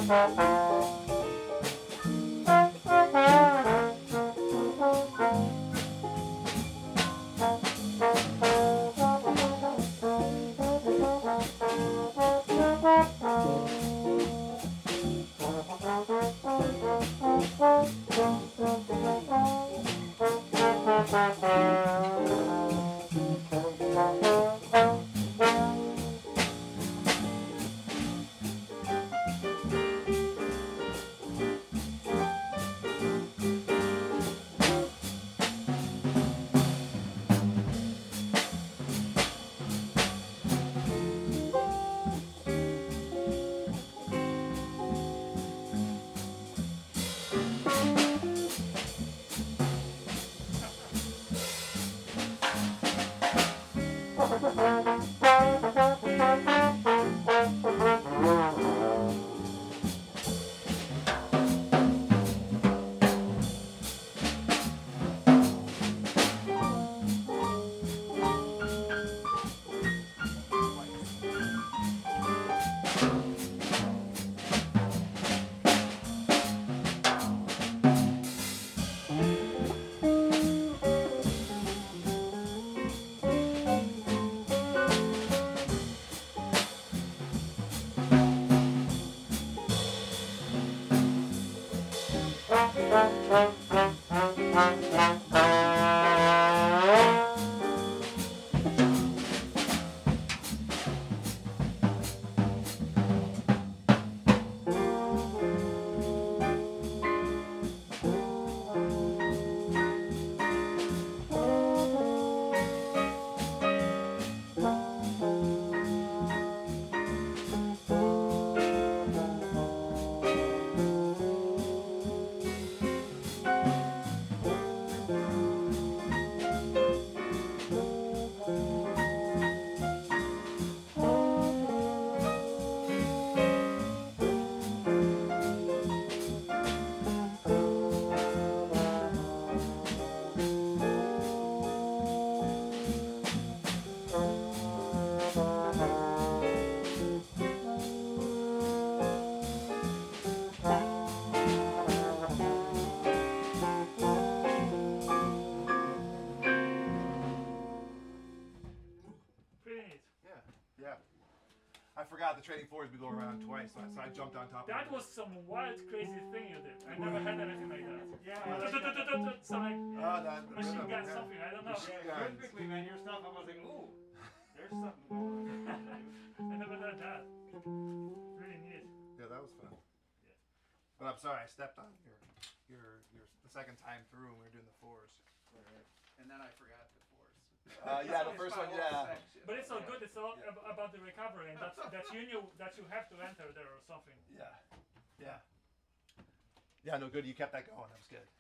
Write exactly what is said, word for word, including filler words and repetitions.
The trading floors we go around twice, so I, so I jumped on top that of it. That was some wild, crazy thing you did. I never had anything like that. Yeah. Something. Oh, that machine gun, something, I don't know. Yeah, rhythmically, man, your stuff, I was like, ooh, there's something going on. I never heard that. Really neat. Yeah, that was fun. Yeah. But I'm sorry, I stepped on your, your, your, the second time through when we were doing the fours. And then I forgot the fours. Uh, yeah, the first one, yeah. But it's all good. It's all yeah. ab about the recovery, and that's that you knew that you have to enter there or something. Yeah, yeah, yeah. No good. You kept that going. That was good.